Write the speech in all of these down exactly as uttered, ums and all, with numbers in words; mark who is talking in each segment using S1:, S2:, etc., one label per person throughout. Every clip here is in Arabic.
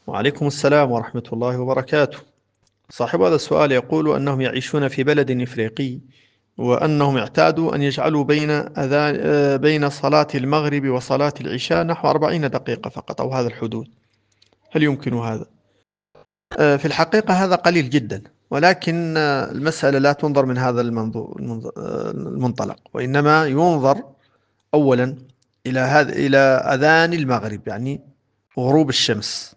S1: وعليكم السلام ورحمة الله وبركاته. صاحب هذا السؤال يقول أنهم يعيشون في بلد إفريقي، وأنهم اعتادوا أن يجعلوا بين أذان آه، بين صلاة المغرب وصلاة العشاء نحو أربعين دقيقة فقط أو هذا الحدود. هل يمكن هذا؟ آه، في الحقيقة هذا قليل جدا، ولكن آه، المسألة لا تنظر من هذا المنظور المنظ- آه، المنطلق، وإنما ينظر أولا إلى هذا إلى أذان المغرب، يعني غروب الشمس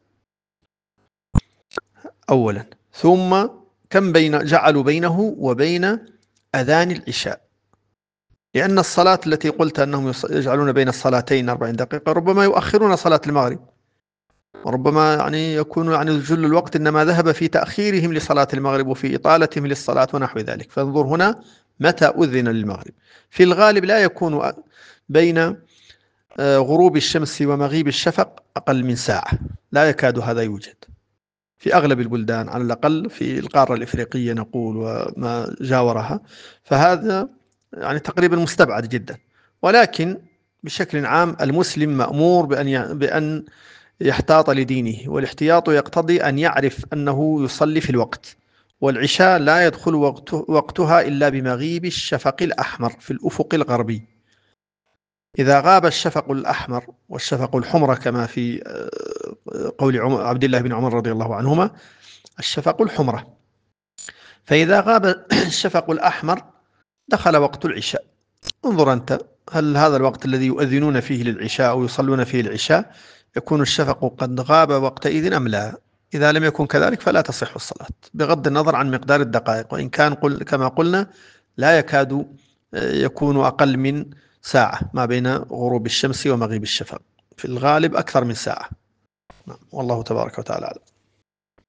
S1: أولا، ثم كم بين جعلوا بينه وبين أذان العشاء، لأن الصلاة التي قلت أنهم يص- يجعلون بين الصلاتين أربعين دقيقة ربما يؤخرون صلاة المغرب، وربما يعني يكون يعني جل الوقت إنما ذهب في تأخيرهم لصلاة المغرب وفي إطالتهم للصلاة ونحو ذلك. فانظر هنا متى أذن للمغرب. في الغالب لا يكون بين آه، غروب الشمس ومغيب الشفق أقل من ساعة، لا يكاد هذا يوجد في أغلب البلدان، على الأقل في القارة الإفريقية نقول وما جاورها، فهذا يعني تقريبا مستبعد جدا. ولكن بشكل عام المسلم مأمور بأن ي- بأن يحتاط لدينه، والاحتياط يقتضي أن يعرف أنه يصلي في الوقت، والعشاء لا يدخل وقت وقتها إلا بمغيب الشفق الأحمر في الأفق الغربي. إذا غاب الشفق الأحمر والشفق الحمر كما في آه، قول عم- عبد الله بن عمر رضي الله عنهما، الشفق الحمرة، فإذا غاب الشفق الأحمر دخل وقت العشاء. انظر أنت، هل هذا الوقت الذي يؤذنون فيه للعشاء أو يصلون فيه العشاء يكون الشفق قد غاب وقتئذ أم لا؟ إذا لم يكن كذلك فلا تصح الصلاة، بغض النظر عن مقدار الدقائق، وإن كان قل كما قلنا لا يكاد آه، يكون أقل من ساعة ما بين غروب الشمس ومغيب الشفق، في الغالب أكثر من ساعة. نعم، والله تبارك وتعالى أعلم.